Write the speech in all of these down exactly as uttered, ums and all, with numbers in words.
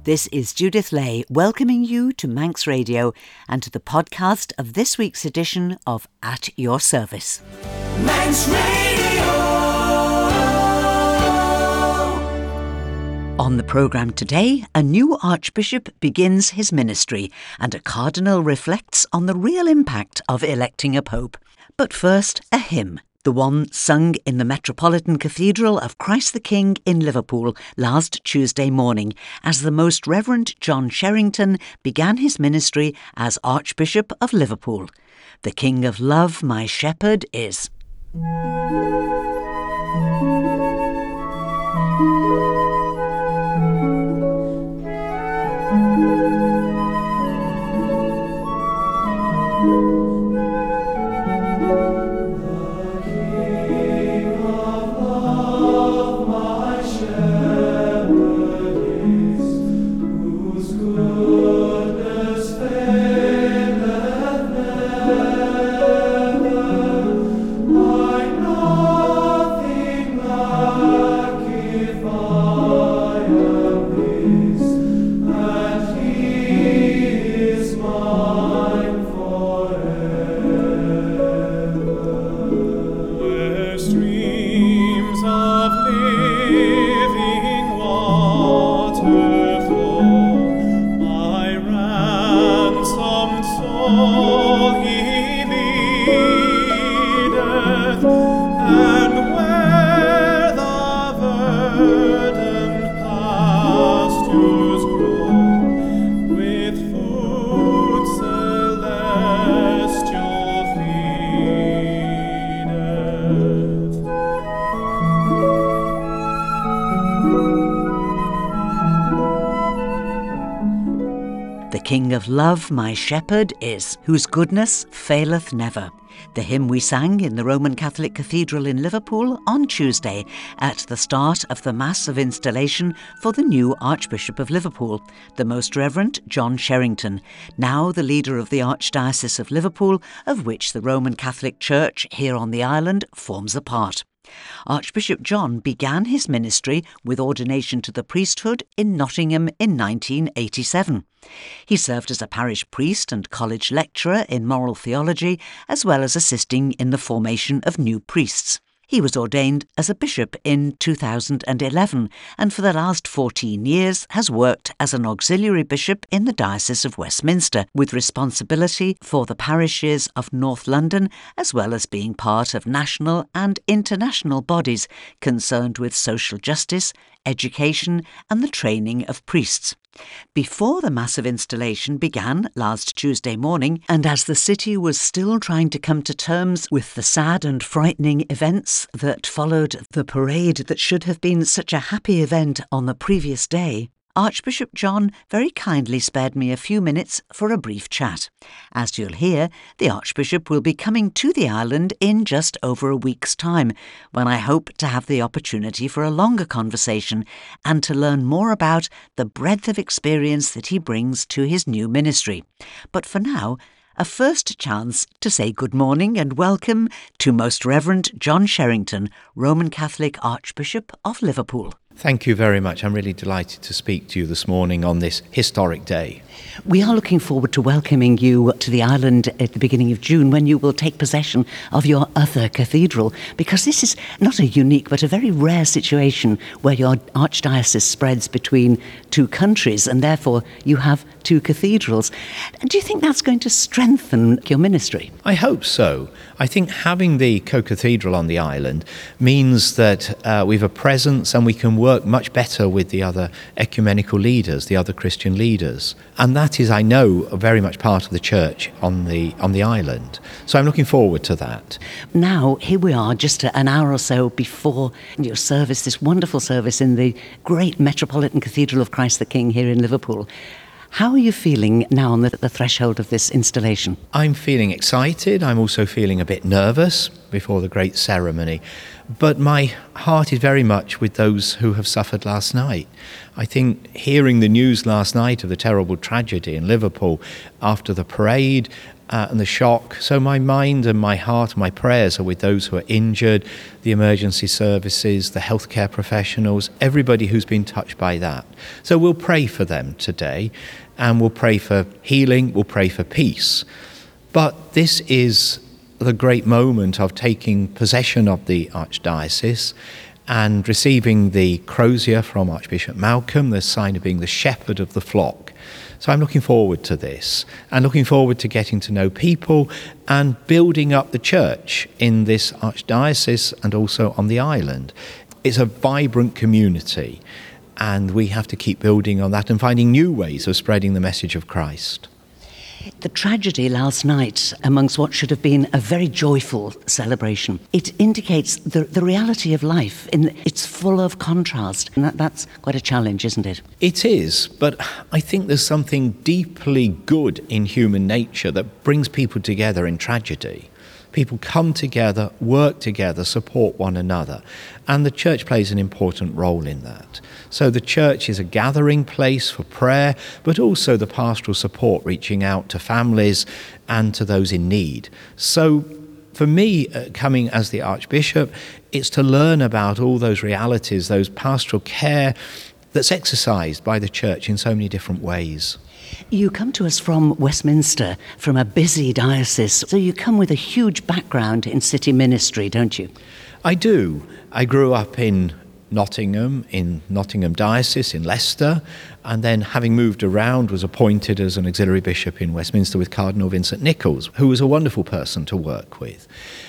This is Judith Lay welcoming you to Manx Radio and to the podcast of this week's edition of At Your Service. Manx Radio! On the programme today, a new archbishop begins his ministry and a cardinal reflects on the real impact of electing a pope. But first, a hymn. The one sung in the Metropolitan Cathedral of Christ the King in Liverpool last Tuesday morning as the Most Reverend John Sherrington began his ministry as Archbishop of Liverpool. The King of Love, my shepherd, is. The King of Love, my shepherd, is, whose goodness faileth never. The hymn we sang in the Roman Catholic Cathedral in Liverpool on Tuesday at the start of the Mass of Installation for the new Archbishop of Liverpool, the Most Reverend John Sherrington, now the leader of the Archdiocese of Liverpool, of which the Roman Catholic Church here on the island forms a part. Archbishop John began his ministry with ordination to the priesthood in Nottingham in nineteen eighty-seven. He served as a parish priest and college lecturer in moral theology, as well as assisting in the formation of new priests. He was ordained as a bishop in two thousand eleven and for the last fourteen years has worked as an auxiliary bishop in the Diocese of Westminster, with responsibility for the parishes of North London, as well as being part of national and international bodies concerned with social justice, education and the training of priests. Before the massive installation began last Tuesday morning, and as the city was still trying to come to terms with the sad and frightening events that followed the parade that should have been such a happy event on the previous day, Archbishop John very kindly spared me a few minutes for a brief chat. As you'll hear, the Archbishop will be coming to the island in just over a week's time, when I hope to have the opportunity for a longer conversation and to learn more about the breadth of experience that he brings to his new ministry. But for now, a first chance to say good morning and welcome to Most Reverend John Sherrington, Roman Catholic Archbishop of Liverpool. Thank you very much. I'm really delighted to speak to you this morning on this historic day. We are looking forward to welcoming you to the island at the beginning of June, when you will take possession of your other cathedral, because this is not a unique but a very rare situation where your archdiocese spreads between two countries and therefore you have two cathedrals. Do you think that's going to strengthen your ministry? I hope so. I think having the co-cathedral on the island means that uh, we have a presence and we can work much better with the other ecumenical leaders, the other Christian leaders. And that is, I know, very much part of the church on the on the island. So I'm looking forward to that. Now, here we are, just an hour or so before your service, this wonderful service in the great Metropolitan Cathedral of Christ the King here in Liverpool. How are you feeling now on the, the threshold of this installation? I'm feeling excited. I'm also feeling a bit nervous before the great ceremony. But my heart is very much with those who have suffered last night. I think hearing the news last night of the terrible tragedy in Liverpool after the parade uh, and the shock. So my mind and my heart and my prayers are with those who are injured, the emergency services, the healthcare professionals, everybody who's been touched by that. So we'll pray for them today, and we'll pray for healing, we'll pray for peace. But this is the great moment of taking possession of the Archdiocese and receiving the crozier from Archbishop Malcolm, the sign of being the shepherd of the flock. So I'm looking forward to this, and looking forward to getting to know people and building up the church in this Archdiocese and also on the island. It's a vibrant community, and we have to keep building on that and finding new ways of spreading the message of Christ. The tragedy last night, amongst what should have been a very joyful celebration, it indicates the, the reality of life. In, it's full of contrast, and that, that's quite a challenge, isn't it? It is, but I think there's something deeply good in human nature that brings people together in tragedy. People come together, work together, support one another, and the church plays an important role in that. So the church is a gathering place for prayer, but also the pastoral support, reaching out to families and to those in need. So for me, uh, coming as the Archbishop, it's to learn about all those realities, those pastoral care that's exercised by the church in so many different ways. You come to us from Westminster, from a busy diocese, so you come with a huge background in city ministry, don't you? I do. I grew up in Nottingham, in Nottingham Diocese, in Leicester, and then having moved around was appointed as an auxiliary bishop in Westminster with Cardinal Vincent Nichols, who was a wonderful person to work with.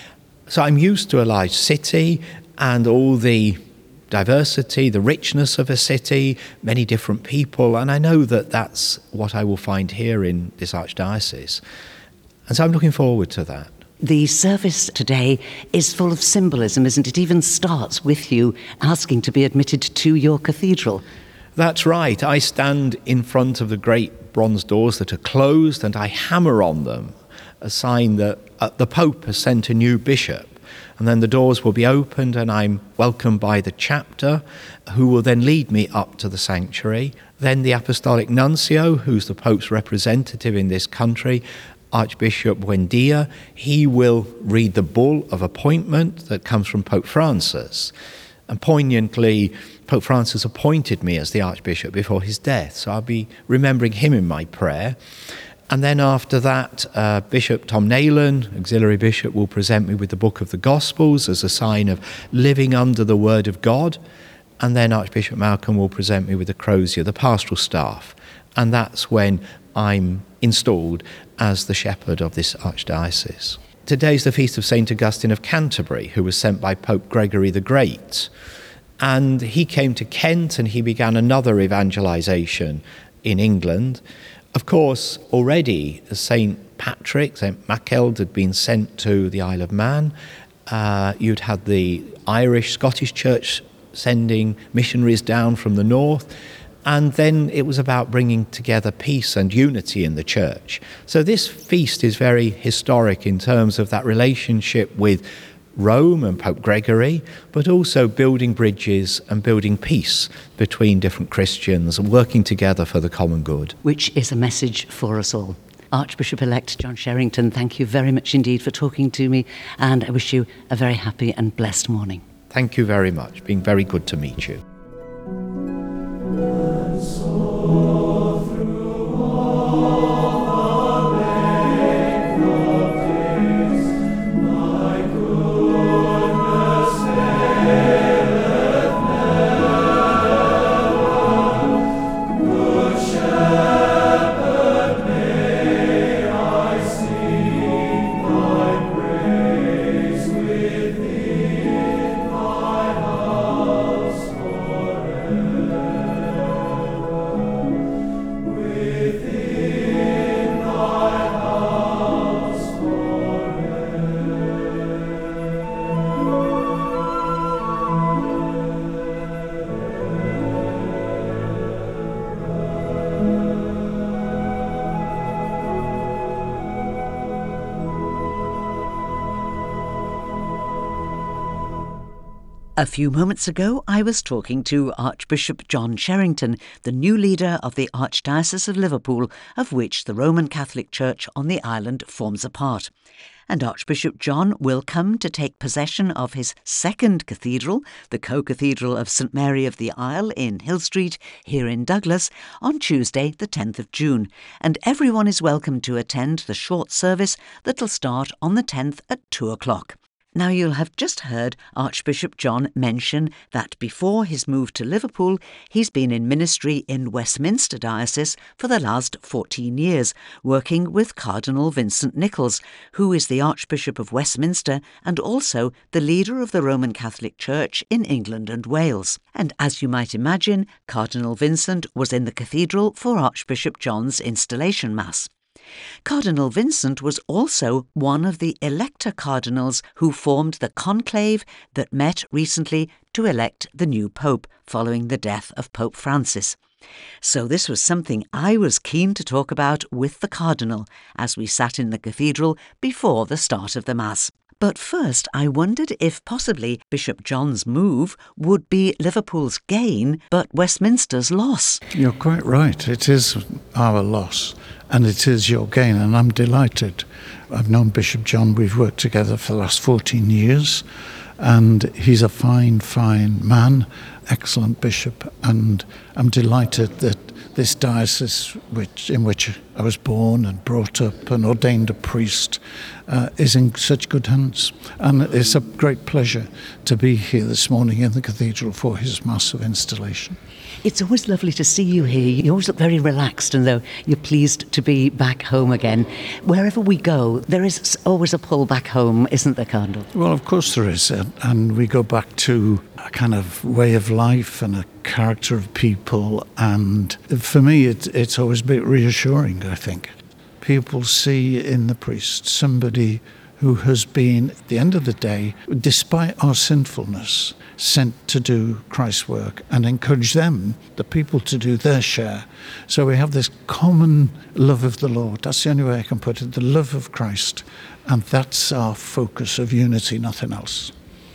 So I'm used to a large city and all the diversity, the richness of a city, many different people, and I know that that's what I will find here in this Archdiocese. And so I'm looking forward to that. The service today is full of symbolism, isn't it? It even starts with you asking to be admitted to your cathedral. That's right. I stand in front of the great bronze doors that are closed and I hammer on them, a sign that uh, the Pope has sent a new bishop. And then the doors will be opened and I'm welcomed by the chapter, who will then lead me up to the sanctuary. Then the Apostolic Nuncio, who's the Pope's representative in this country, Archbishop Buendia, he will read the bull of appointment that comes from Pope Francis. And poignantly, Pope Francis appointed me as the Archbishop before his death, so I'll be remembering him in my prayer. And then after that, uh, Bishop Tom Nayland, auxiliary bishop, will present me with the Book of the Gospels as a sign of living under the Word of God. And then Archbishop Malcolm will present me with the crozier, the pastoral staff. And that's when I'm installed as the shepherd of this Archdiocese. Today's the feast of Saint Augustine of Canterbury, who was sent by Pope Gregory the Great. And he came to Kent and he began another evangelization in England. Of course, already Saint Patrick, Saint Mackeld had been sent to the Isle of Man. Uh, you'd had the Irish, Scottish Church sending missionaries down from the north. And then it was about bringing together peace and unity in the church. So this feast is very historic in terms of that relationship with Rome and Pope Gregory, but also building bridges and building peace between different Christians and working together for the common good. Which is a message for us all. Archbishop-elect John Sherrington, thank you very much indeed for talking to me, and I wish you a very happy and blessed morning. Thank you very much. Been very good to meet you. Within my house forever. A few moments ago, I was talking to Archbishop John Sherrington, the new leader of the Archdiocese of Liverpool, of which the Roman Catholic Church on the island forms a part. And Archbishop John will come to take possession of his second cathedral, the co-cathedral of St Mary of the Isle in Hill Street, here in Douglas, on Tuesday the tenth of June. And everyone is welcome to attend the short service that'll start on the tenth at two o'clock. Now, you'll have just heard Archbishop John mention that before his move to Liverpool, he's been in ministry in Westminster Diocese for the last fourteen years, working with Cardinal Vincent Nichols, who is the Archbishop of Westminster and also the leader of the Roman Catholic Church in England and Wales. And as you might imagine, Cardinal Vincent was in the cathedral for Archbishop John's installation mass. Cardinal Vincent was also one of the elector cardinals who formed the conclave that met recently to elect the new pope following the death of Pope Francis. So this was something I was keen to talk about with the cardinal as we sat in the cathedral before the start of the Mass. But first, I wondered if possibly Bishop John's move would be Liverpool's gain, but Westminster's loss. You're quite right. It is our loss, and it is your gain, and I'm delighted. I've known Bishop John. We've worked together for the last fourteen years, and he's a fine, fine man, excellent bishop, and I'm delighted that this diocese, which in which I was born and brought up and ordained a priest, uh, is in such good hands. And it's a great pleasure to be here this morning in the cathedral for his Mass of installation. It's always lovely to see you here. You always look very relaxed and though you're pleased to be back home again. Wherever we go, there is always a pull back home, isn't there, Cardinal? Well, of course there is. And we go back to a kind of way of life and a character of people. And for me, it, it's always a bit reassuring, I think. People see in the priest somebody who has been, at the end of the day, despite our sinfulness, sent to do Christ's work and encourage them, the people, to do their share. So we have this common love of the Lord. That's the only way I can put it, the love of Christ. And that's our focus of unity, nothing else.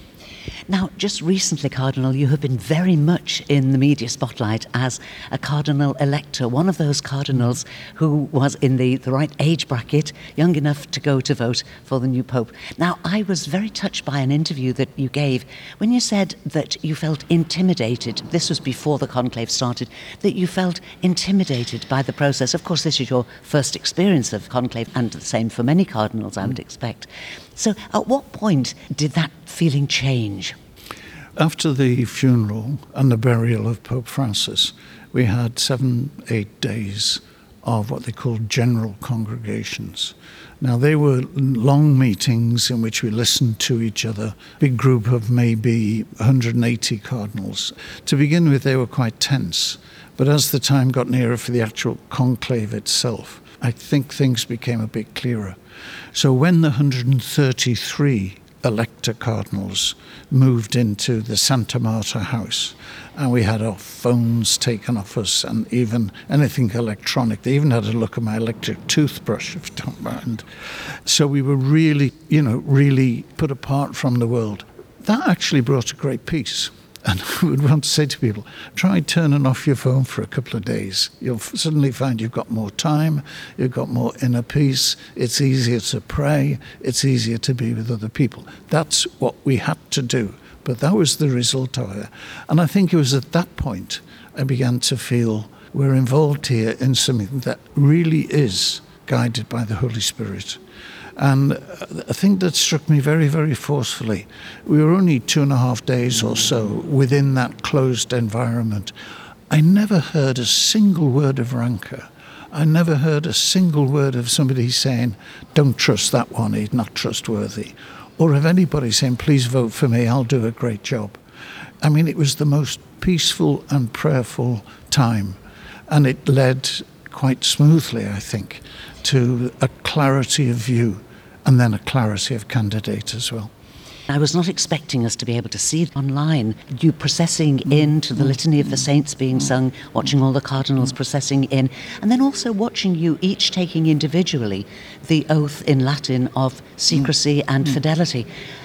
Now, just recently, Cardinal, you have been very much in the media spotlight as a cardinal elector, one of those cardinals who was in the, the right age bracket, young enough to go to vote for the new pope. Now, I was very touched by an interview that you gave when you said that you felt intimidated. This was before the conclave started, that you felt intimidated by the process. Of course, this is your first experience of conclave, and the same for many cardinals, I would expect. So at what point did that feeling change? After the funeral and the burial of Pope Francis, we had seven, eight days of what they called general congregations. Now, they were long meetings in which we listened to each other, big group of maybe one hundred eighty cardinals. To begin with, they were quite tense, but as the time got nearer for the actual conclave itself, I think things became a bit clearer. So when the one hundred thirty-three elector cardinals moved into the Santa Marta house, and we had our phones taken off us and even anything electronic. They even had a look at my electric toothbrush, if you don't mind. So we were really, you know, really put apart from the world. That actually brought a great peace. And I would want to say to people, try turning off your phone for a couple of days. You'll suddenly find you've got more time, you've got more inner peace, it's easier to pray, it's easier to be with other people. That's what we had to do. But that was the result of it. And I think it was at that point I began to feel we're involved here in something that really is guided by the Holy Spirit. And a thing that struck me very, very forcefully, we were only two and a half days or so within that closed environment. I never heard a single word of rancor. I never heard a single word of somebody saying, don't trust that one, he's not trustworthy. Or of anybody saying, please vote for me, I'll do a great job. I mean, it was the most peaceful and prayerful time. And it led quite smoothly, I think, to a clarity of view and then a clarity of candidate as well. I was not expecting us to be able to see online you processing in to the Litany of the Saints being sung, watching all the cardinals processing in, and then also watching you each taking individually the oath in Latin of secrecy and fidelity.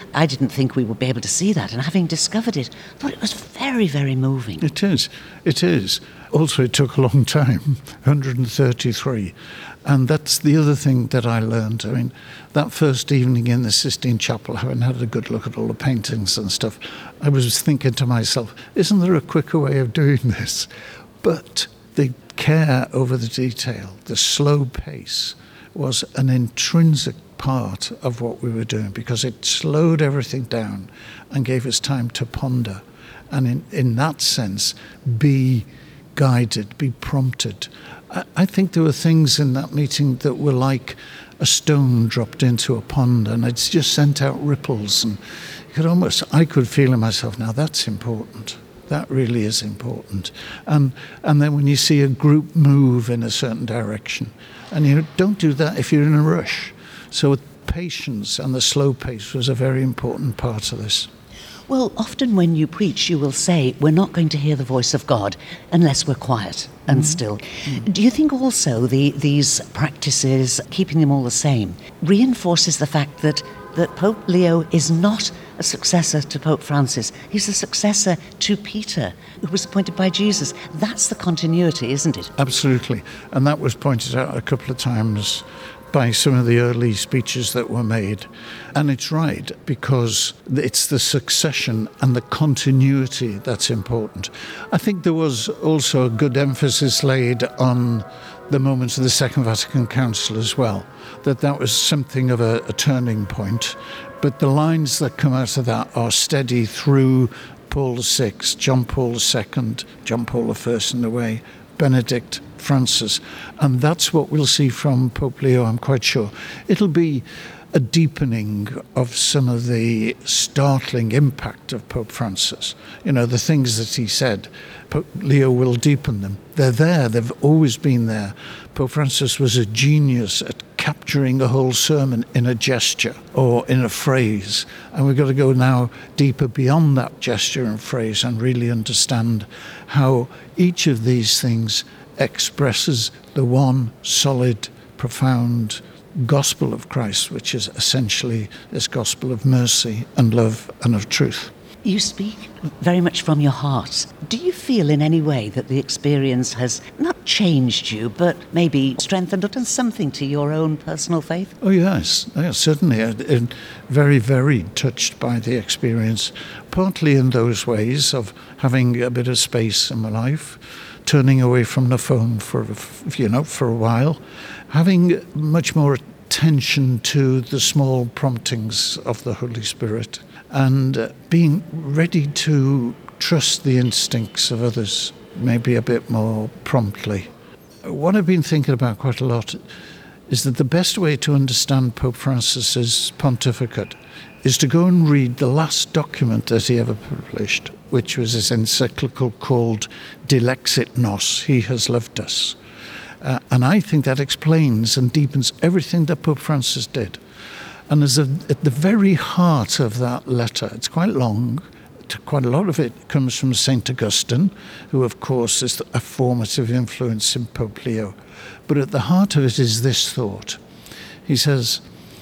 I didn't think we would be able to see that, and having discovered it, I thought it was very, very moving. It is. It is. Also, it took a long time, one hundred thirty-three. And that's the other thing that I learned. I mean, that first evening in the Sistine Chapel, having had a good look at all the paintings and stuff, I was thinking to myself, isn't there a quicker way of doing this? But the care over the detail, the slow pace, was an intrinsic part of what we were doing, because it slowed everything down and gave us time to ponder. And in, in that sense, be guided, be prompted. I, I think there were things in that meeting that were like a stone dropped into a pond, and it's just sent out ripples, and you could almost, I could feel in myself, now that's important. That really is important. And and then when you see a group move in a certain direction, and you don't do that if you're in a rush. So patience and the slow pace was a very important part of this. Well, often when you preach, you will say, we're not going to hear the voice of God unless we're quiet and mm. still. Mm. Do you think also the, these practices, keeping them all the same, reinforces the fact that, that Pope Leo is not a successor to Pope Francis? He's a successor to Peter, who was appointed by Jesus. That's the continuity, isn't it? Absolutely. And that was pointed out a couple of times by some of the early speeches that were made. And it's right, because it's the succession and the continuity that's important. I think there was also a good emphasis laid on the moments of the Second Vatican Council as well, that that was something of a, a turning point. But the lines that come out of that are steady through Paul the Sixth, John Paul the Second, John Paul the First in a way, Benedict, Francis. And that's what we'll see from Pope Leo, I'm quite sure. It'll be a deepening of some of the startling impact of Pope Francis. You know, the things that he said, Pope Leo will deepen them. They're there, they've always been there. Pope Francis was a genius at capturing a whole sermon in a gesture or in a phrase. And we've got to go now deeper beyond that gesture and phrase and really understand how each of these things expresses the one solid, profound gospel of Christ, which is essentially this gospel of mercy and love and of truth. You speak very much from your heart. Do you feel in any way that the experience has not changed you, but maybe strengthened or done something to your own personal faith? Oh, yes, yes, certainly. I'm very, very touched by the experience, partly in those ways of having a bit of space in my life, turning away from the phone for, you know, for a while, having much more attention to the small promptings of the Holy Spirit, and uh, being ready to trust the instincts of others, maybe a bit more promptly. What I've been thinking about quite a lot is that the best way to understand Pope Francis's pontificate is to go and read the last document that he ever published, which was his encyclical called Dilexit Nos, He Has Loved Us. Uh, and I think that explains and deepens everything that Pope Francis did. And there's a, at the very heart of that letter, it's quite long, quite a lot of it comes from Saint Augustine, who of course is a formative influence in Pope Leo. But at the heart of it is this thought. He says,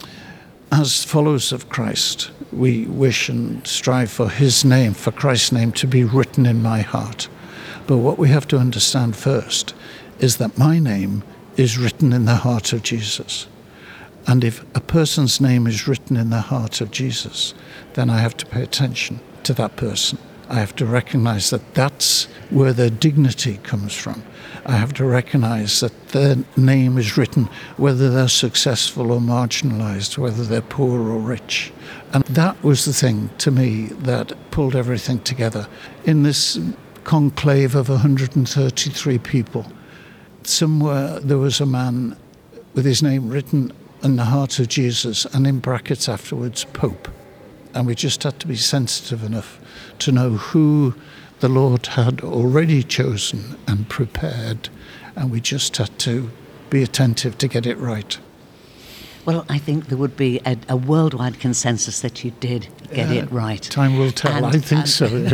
as followers of Christ, we wish and strive for his name, for Christ's name to be written in my heart. But what we have to understand first is that my name is written in the heart of Jesus. And if a person's name is written in the heart of Jesus, then I have to pay attention to that person. I have to recognize that that's where their dignity comes from. I have to recognize that their name is written whether they're successful or marginalized, whether they're poor or rich. And that was the thing to me that pulled everything together. In this conclave of one hundred thirty-three people, somewhere there was a man with his name written in the heart of Jesus, and in brackets afterwards, Pope. And we just had to be sensitive enough to know who the Lord had already chosen and prepared, and we just had to be attentive to get it right. Well, I think there would be a, a worldwide consensus that you did get yeah, it right. Time will tell, and, I think and, so.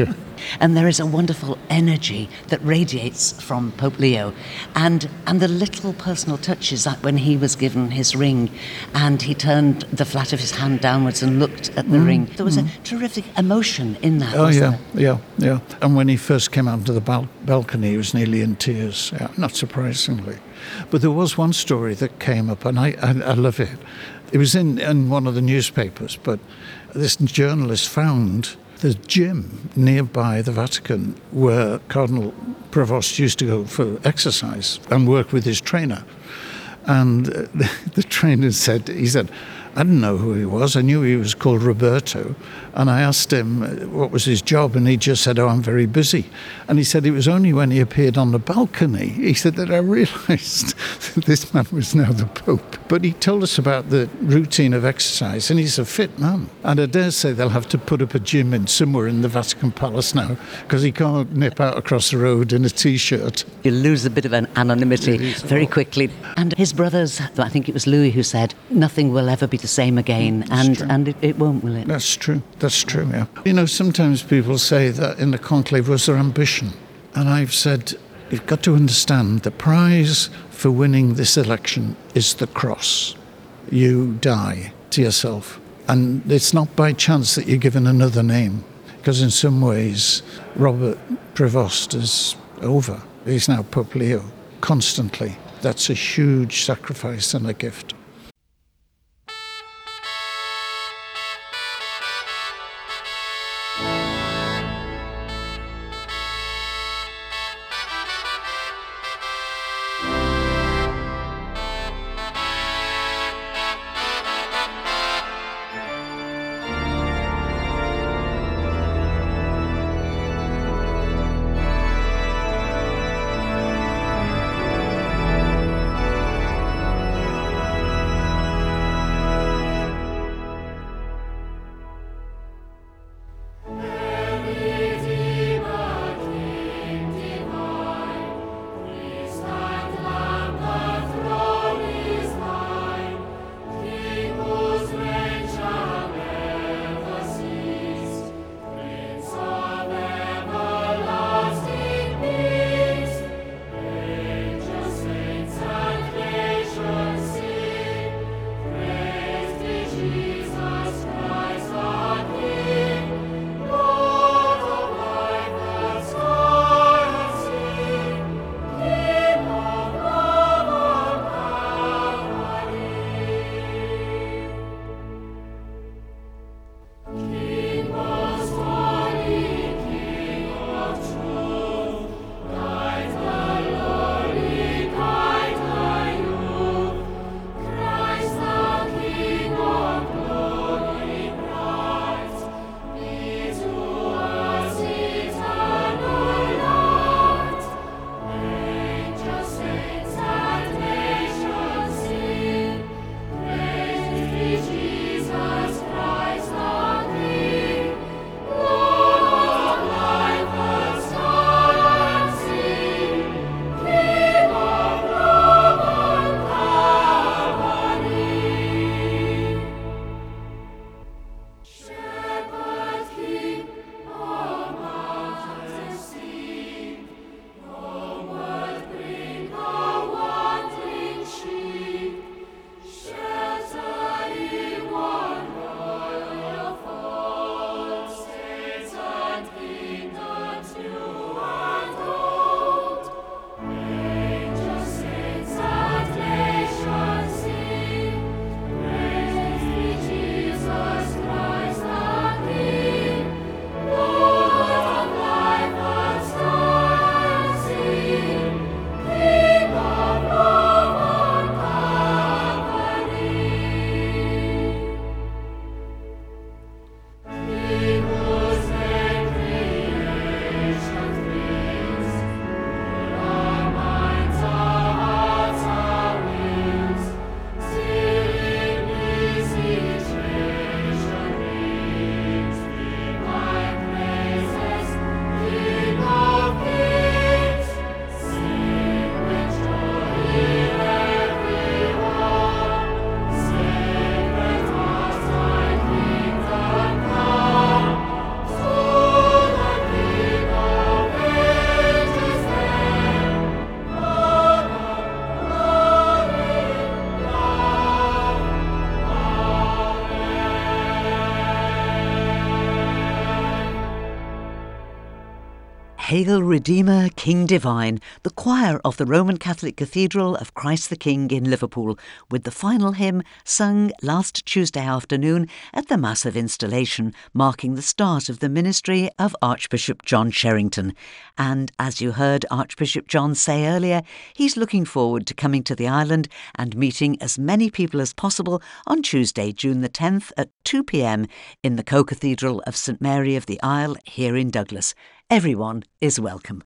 And there is a wonderful energy that radiates from Pope Leo. And, and the little personal touches, that when he was given his ring and he turned the flat of his hand downwards and looked at the mm, ring, there was mm. a terrific emotion in that. Oh, yeah, there? yeah, yeah. And when he first came out to the bal- balcony, he was nearly in tears, yeah, not surprisingly. But there was one story that came up, and I, I, I love it. It was in, in one of the newspapers, but this journalist found the gym nearby the Vatican where Cardinal Prevost used to go for exercise and work with his trainer. And the, the trainer said, he said, I didn't know who he was. I knew he was called Roberto. And I asked him what was his job, and he just said, oh, I'm very busy. And he said it was only when he appeared on the balcony, he said, that I realised that this man was now the Pope. But he told us about the routine of exercise, and he's a fit man. And I dare say they'll have to put up a gym in somewhere in the Vatican Palace now, because he can't nip out across the road in a T-shirt. You lose a bit of an anonymity very quickly. And his brothers, I think it was Louis who said, nothing will ever be the same again, and, and it, it won't, will it? That's true. That's true, yeah. You know, sometimes people say that in the conclave was their ambition. And I've said, you've got to understand the prize for winning this election is the cross. You die to yourself. And it's not by chance that you're given another name, because in some ways, Robert Prevost is over. He's now Pope Leo, constantly. That's a huge sacrifice and a gift. Hail Redeemer, King Divine, the choir of the Roman Catholic Cathedral of Christ the King in Liverpool, with the final hymn sung last Tuesday afternoon at the Mass of Installation, marking the start of the ministry of Archbishop John Sherrington. And as you heard Archbishop John say earlier, he's looking forward to coming to the island and meeting as many people as possible on Tuesday, June the tenth at two p m in the Co-Cathedral of St Mary of the Isle here in Douglas. Everyone is welcome.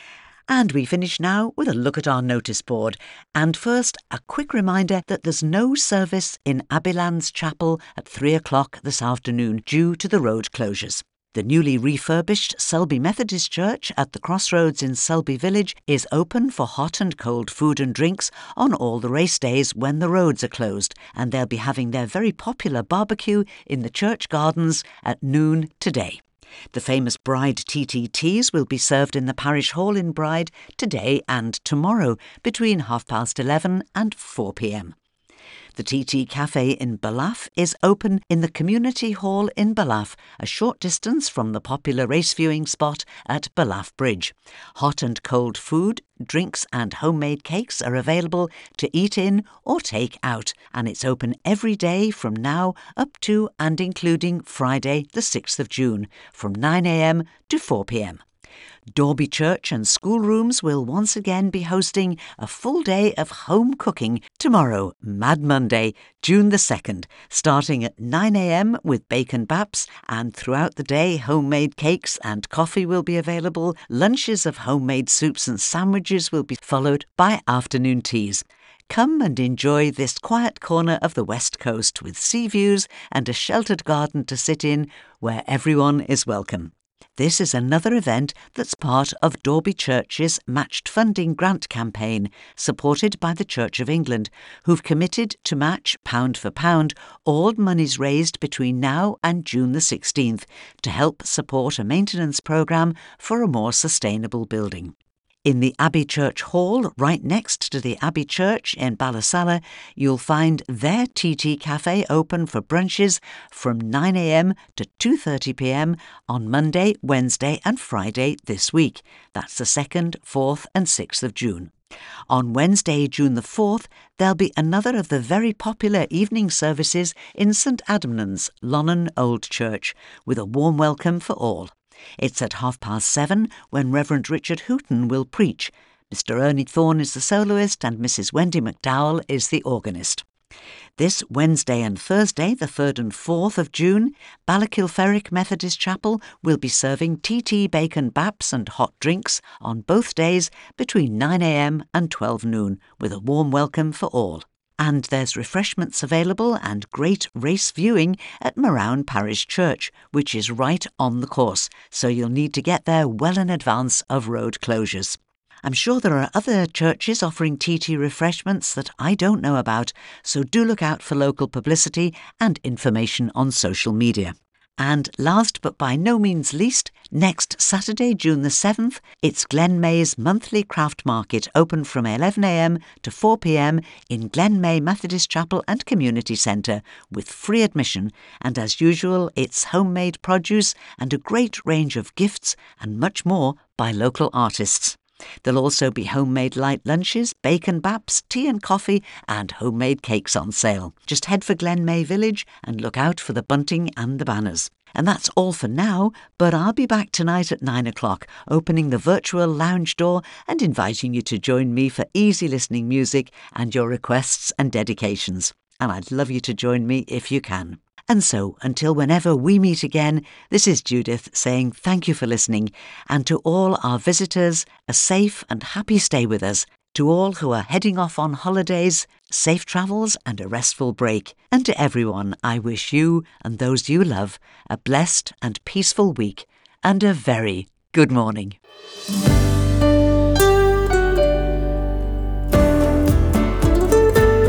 And we finish now with a look at our notice board. And first, a quick reminder that there's no service in Abbeylands Chapel at three o'clock this afternoon due to the road closures. The newly refurbished Selby Methodist Church at the Crossroads in Selby Village is open for hot and cold food and drinks on all the race days when the roads are closed, and they'll be having their very popular barbecue in the church gardens at noon today. The famous Bride T T Ts will be served in the parish hall in Bride today and tomorrow between half past eleven and four p m. The T T Cafe in Ballaugh is open in the Community Hall in Ballaugh, a short distance from the popular race viewing spot at Ballaugh Bridge. Hot and cold food, drinks and homemade cakes are available to eat in or take out, and it's open every day from now up to and including Friday the sixth of June from nine a m to four p m. Dorby Church and schoolrooms will once again be hosting a full day of home cooking tomorrow, Mad Monday, June the second, starting at nine a m with bacon baps, and throughout the day homemade cakes and coffee will be available. Lunches of homemade soups and sandwiches will be followed by afternoon teas. Come and enjoy this quiet corner of the West Coast with sea views and a sheltered garden to sit in where everyone is welcome. This is another event that's part of Dorby Church's matched funding grant campaign, supported by the Church of England, who've committed to match, pound for pound, all monies raised between now and June the sixteenth to help support a maintenance programme for a more sustainable building. In the Abbey Church Hall, right next to the Abbey Church in Ballasalla, you'll find their T T Cafe open for brunches from nine a m to two thirty p m on Monday, Wednesday and Friday this week. That's the second, fourth and sixth of June. On Wednesday, June the fourth, there'll be another of the very popular evening services in St Adamnan's, Lonnon Old Church, with a warm welcome for all. It's at half past seven when Reverend Richard Hooton will preach. Mister Ernie Thorne is the soloist and Missus Wendy McDowell is the organist. This Wednesday and Thursday, the third and fourth of June, Ballakilferrick Methodist Chapel will be serving T T bacon baps and hot drinks on both days between nine a m and twelve noon, with a warm welcome for all. And there's refreshments available and great race viewing at Marown Parish Church, which is right on the course, so you'll need to get there well in advance of road closures. I'm sure there are other churches offering T T refreshments that I don't know about, so do look out for local publicity and information on social media. And last but by no means least, next Saturday, June the seventh, it's Glen May's monthly craft market, open from eleven a m to four p m in Glen May Methodist Chapel and Community Centre with free admission, and as usual it's homemade produce and a great range of gifts and much more by local artists. There'll also be homemade light lunches, bacon baps, tea and coffee and homemade cakes on sale. Just head for Glen May Village and look out for the bunting and the banners. And that's all for now, but I'll be back tonight at nine o'clock, opening the virtual lounge door and inviting you to join me for easy listening music and your requests and dedications. And I'd love you to join me if you can. And so, until whenever we meet again, this is Judith saying thank you for listening, and to all our visitors, a safe and happy stay with us. To all who are heading off on holidays, safe travels and a restful break. And to everyone, I wish you and those you love a blessed and peaceful week and a very good morning.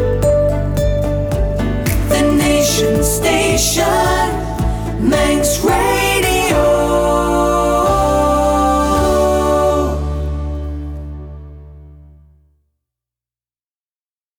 The Nation Station, Manx Radio.